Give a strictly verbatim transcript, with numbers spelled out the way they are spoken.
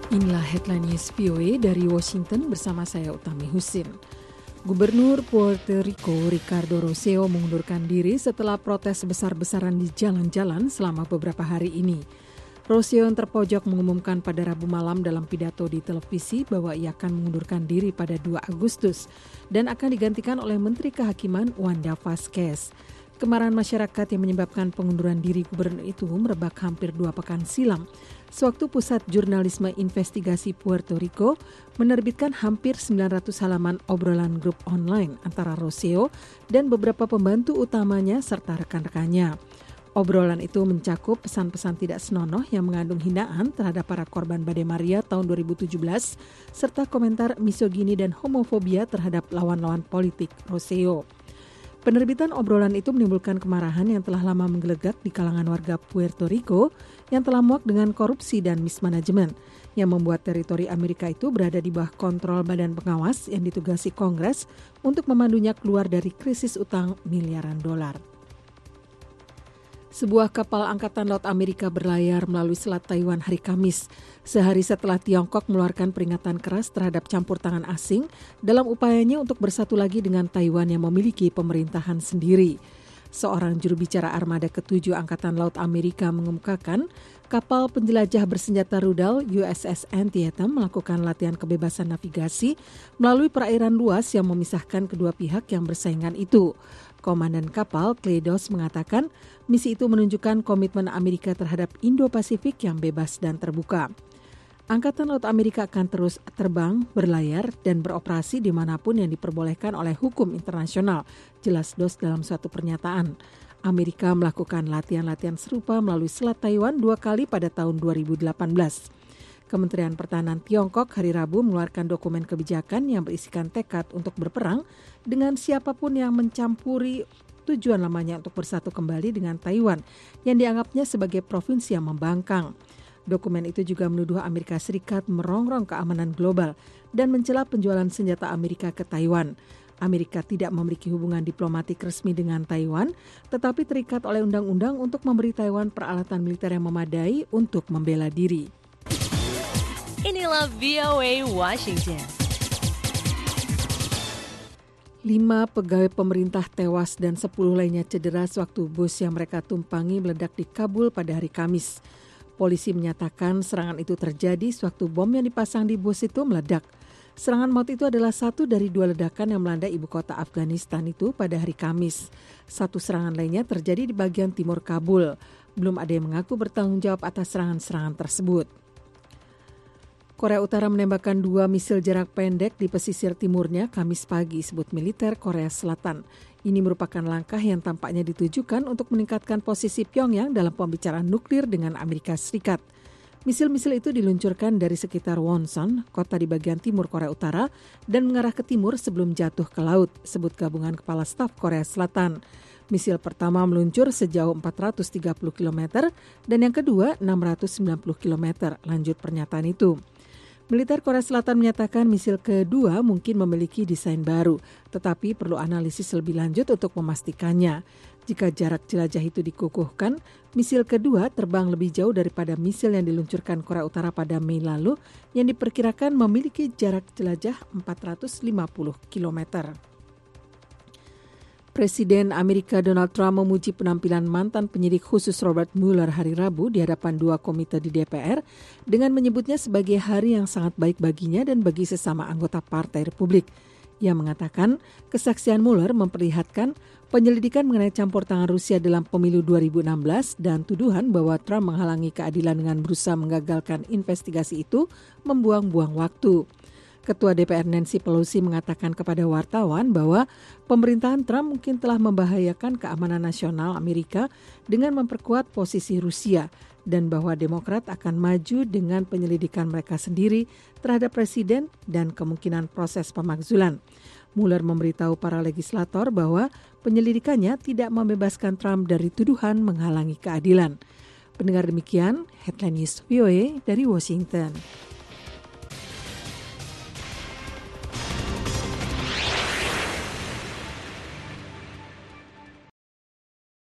Inilah headline news V O A dari Washington bersama saya Utami Husin. Gubernur Puerto Rico Ricardo Rosselló mengundurkan diri setelah protes besar-besaran di jalan-jalan selama beberapa hari ini. Rosselló yang terpojok mengumumkan pada Rabu malam dalam pidato di televisi bahwa ia akan mengundurkan diri pada dua Agustus dan akan digantikan oleh Menteri Kehakiman Wanda Vazquez. Kemarahan masyarakat yang menyebabkan pengunduran diri gubernur itu merebak hampir dua pekan silam, sewaktu Pusat Jurnalisme Investigasi Puerto Rico menerbitkan hampir sembilan ratus halaman obrolan grup online antara Rosselló dan beberapa pembantu utamanya serta rekan-rekannya. Obrolan itu mencakup pesan-pesan tidak senonoh yang mengandung hinaan terhadap para korban Badai Maria tahun dua ribu tujuh belas, serta komentar misogini dan homofobia terhadap lawan-lawan politik Rosselló. Penerbitan obrolan itu menimbulkan kemarahan yang telah lama menggelegak di kalangan warga Puerto Rico yang telah muak dengan korupsi dan mismanajemen yang membuat teritori Amerika itu berada di bawah kontrol badan pengawas yang ditugasi Kongres untuk memandunya keluar dari krisis utang miliaran dolar. Sebuah kapal Angkatan Laut Amerika berlayar melalui Selat Taiwan hari Kamis, sehari setelah Tiongkok mengeluarkan peringatan keras terhadap campur tangan asing dalam upayanya untuk bersatu lagi dengan Taiwan yang memiliki pemerintahan sendiri. Seorang juru bicara Armada ketujuh Angkatan Laut Amerika mengemukakan kapal penjelajah bersenjata rudal U S S Antietam melakukan latihan kebebasan navigasi melalui perairan luas yang memisahkan kedua pihak yang bersaingan itu. Komandan kapal Cleidos mengatakan misi itu menunjukkan komitmen Amerika terhadap Indo-Pasifik yang bebas dan terbuka. Angkatan Laut Amerika akan terus terbang, berlayar, dan beroperasi dimanapun yang diperbolehkan oleh hukum internasional, jelas D O S dalam suatu pernyataan. Amerika melakukan latihan-latihan serupa melalui Selat Taiwan dua kali pada tahun dua ribu delapan belas. Kementerian Pertahanan Tiongkok hari Rabu mengeluarkan dokumen kebijakan yang berisikan tekad untuk berperang dengan siapapun yang mencampuri tujuan lamanya untuk bersatu kembali dengan Taiwan yang dianggapnya sebagai provinsi yang membangkang. Dokumen itu juga menuduh Amerika Serikat merongrong keamanan global dan mencela penjualan senjata Amerika ke Taiwan. Amerika tidak memiliki hubungan diplomatik resmi dengan Taiwan, tetapi terikat oleh undang-undang untuk memberi Taiwan peralatan militer yang memadai untuk membela diri. Inilah V O A Washington. Lima pegawai pemerintah tewas dan sepuluh lainnya cedera sewaktu bus yang mereka tumpangi meledak di Kabul pada hari Kamis. Polisi menyatakan serangan itu terjadi sewaktu bom yang dipasang di bus itu meledak. Serangan maut itu adalah satu dari dua ledakan yang melanda ibu kota Afghanistan itu pada hari Kamis. Satu serangan lainnya terjadi di bagian timur Kabul. Belum ada yang mengaku bertanggung jawab atas serangan-serangan tersebut. Korea Utara menembakkan dua misil jarak pendek di pesisir timurnya Kamis pagi, sebut militer Korea Selatan. Ini merupakan langkah yang tampaknya ditujukan untuk meningkatkan posisi Pyongyang dalam pembicaraan nuklir dengan Amerika Serikat. Misil-misil itu diluncurkan dari sekitar Wonsan, kota di bagian timur Korea Utara, dan mengarah ke timur sebelum jatuh ke laut, sebut gabungan kepala staf Korea Selatan. Misil pertama meluncur sejauh empat ratus tiga puluh kilometer dan yang kedua enam ratus sembilan puluh kilometer, lanjut pernyataan itu. Militer Korea Selatan menyatakan misil kedua mungkin memiliki desain baru, tetapi perlu analisis lebih lanjut untuk memastikannya. Jika jarak jelajah itu dikukuhkan, misil kedua terbang lebih jauh daripada misil yang diluncurkan Korea Utara pada Mei lalu yang diperkirakan memiliki jarak jelajah empat ratus lima puluh kilometer. Presiden Amerika Donald Trump memuji penampilan mantan penyidik khusus Robert Mueller hari Rabu di hadapan dua komite di D P R dengan menyebutnya sebagai hari yang sangat baik baginya dan bagi sesama anggota Partai Republik. Ia mengatakan kesaksian Mueller memperlihatkan penyelidikan mengenai campur tangan Rusia dalam pemilu dua ribu enam belas dan tuduhan bahwa Trump menghalangi keadilan dengan berusaha menggagalkan investigasi itu membuang-buang waktu. Ketua D P R Nancy Pelosi mengatakan kepada wartawan bahwa pemerintahan Trump mungkin telah membahayakan keamanan nasional Amerika dengan memperkuat posisi Rusia dan bahwa Demokrat akan maju dengan penyelidikan mereka sendiri terhadap presiden dan kemungkinan proses pemakzulan. Mueller memberitahu para legislator bahwa penyelidikannya tidak membebaskan Trump dari tuduhan menghalangi keadilan. Pendengar demikian, Headline News V O A dari Washington.